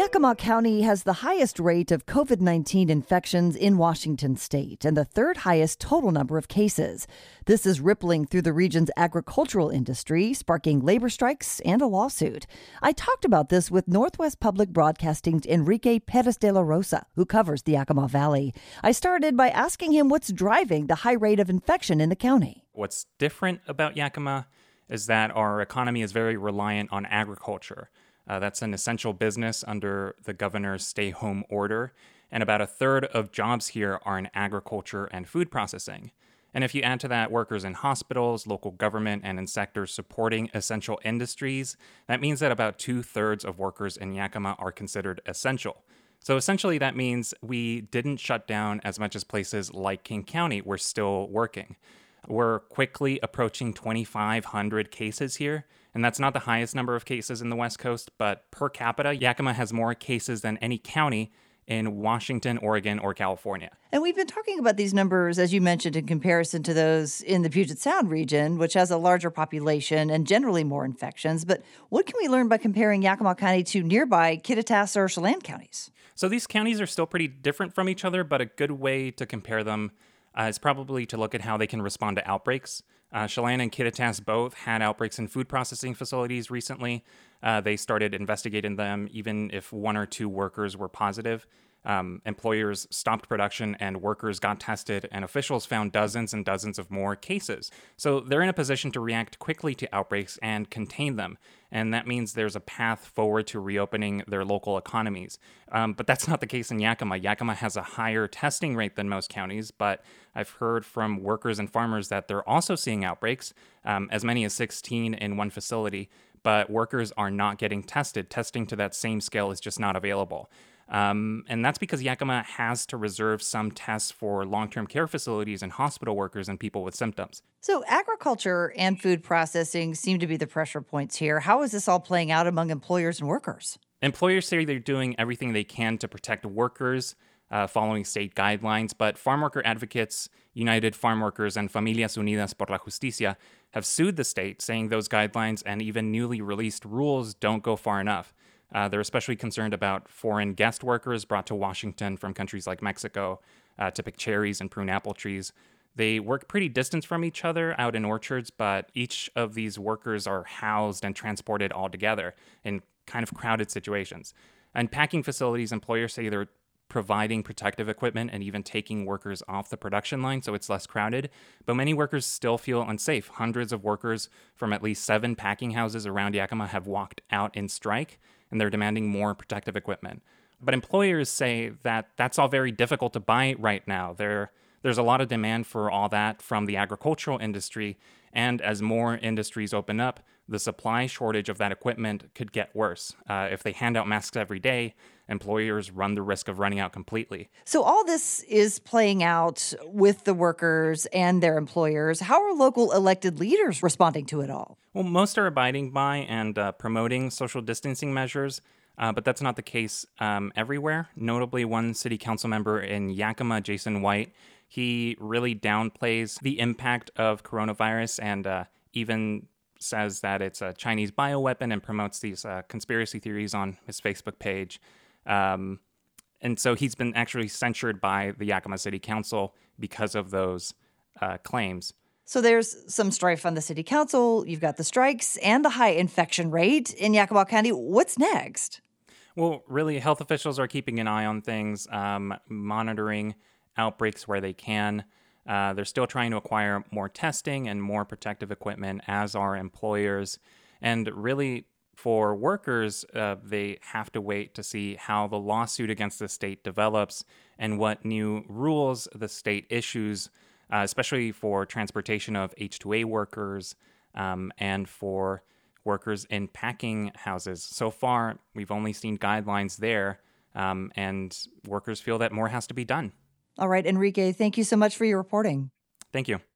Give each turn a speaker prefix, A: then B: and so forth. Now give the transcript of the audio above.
A: Yakima County has the highest rate of COVID-19 infections in Washington state and the third highest total number of cases. This is rippling through the region's agricultural industry, sparking labor strikes and a lawsuit. I talked about this with Northwest Public Broadcasting's Enrique Perez de la Rosa, who covers the Yakima Valley. I started by asking him what's driving the high rate of infection in the county.
B: What's different about Yakima is that our economy is very reliant on agriculture. That's an essential business under the governor's stay-home order, and about a third of jobs here are in agriculture and food processing. And if you add to that workers in hospitals, local government, and in sectors supporting essential industries, that means that about 2/3 of workers in Yakima are considered essential. So essentially that means we didn't shut down as much as places like King County. We're still working. We're quickly approaching 2,500 cases here, and that's not the highest number of cases in the West Coast, but per capita, Yakima has more cases than any county in Washington, Oregon, or California.
A: And we've been talking about these numbers, as you mentioned, in comparison to those in the Puget Sound region, which has a larger population and generally more infections. But what can we learn by comparing Yakima County to nearby Kittitas or Chelan counties?
B: So these counties are still pretty different from each other, but a good way to compare them is probably to look at how they can respond to outbreaks. Chelan and Kittitas both had outbreaks in food processing facilities recently. They started investigating them even if one or two workers were positive. Employers stopped production and workers got tested, and officials found dozens and dozens of more cases. So they're in a position to react quickly to outbreaks and contain them. And that means there's a path forward to reopening their local economies. But that's not the case in Yakima. Yakima has a higher testing rate than most counties, but I've heard from workers and farmers that they're also seeing outbreaks, as many as 16 in one facility, but workers are not getting tested. Testing to that same scale is just not available. And that's because Yakima has to reserve some tests for long-term care facilities and hospital workers and people with symptoms.
A: So agriculture and food processing seem to be the pressure points here. How is this all playing out among employers and workers?
B: Employers say they're doing everything they can to protect workers, following state guidelines, but farm worker advocates, United Farm Workers and Familias Unidas por la Justicia, have sued the state, saying those guidelines and even newly released rules don't go far enough. They're especially concerned about foreign guest workers brought to Washington from countries like Mexico to pick cherries and prune apple trees. They work pretty distant from each other out in orchards, but each of these workers are housed and transported all together in kind of crowded situations. In packing facilities, employers say they're providing protective equipment and even taking workers off the production line so it's less crowded. But many workers still feel unsafe. Hundreds of workers from at least 7 packing houses around Yakima have walked out in strike, and they're demanding more protective equipment. But employers say that that's all very difficult to buy right now. There's a lot of demand for all that from the agricultural industry, and as more industries open up, the supply shortage of that equipment could get worse. If they hand out masks every day, employers run the risk of running out completely.
A: So all this is playing out with the workers and their employers. How are local elected leaders responding to it all?
B: Well, most are abiding by and promoting social distancing measures, but that's not the case everywhere. Notably, one city council member in Yakima, Jason White, he really downplays the impact of coronavirus and even says that it's a Chinese bioweapon and promotes these conspiracy theories on his Facebook page. And so he's been actually censured by the Yakima City Council because of those claims.
A: So there's some strife on the city council. You've got the strikes and the high infection rate in Yakima County. What's next?
B: Well, really, health officials are keeping an eye on things, monitoring outbreaks where they can. They're still trying to acquire more testing and more protective equipment, as are employers. And really, for workers, they have to wait to see how the lawsuit against the state develops and what new rules the state issues, especially for transportation of H-2A workers and for workers in packing houses. So far, we've only seen guidelines there, and workers feel that more has to be done.
A: All right, Enrique, thank you so much for your reporting.
B: Thank you.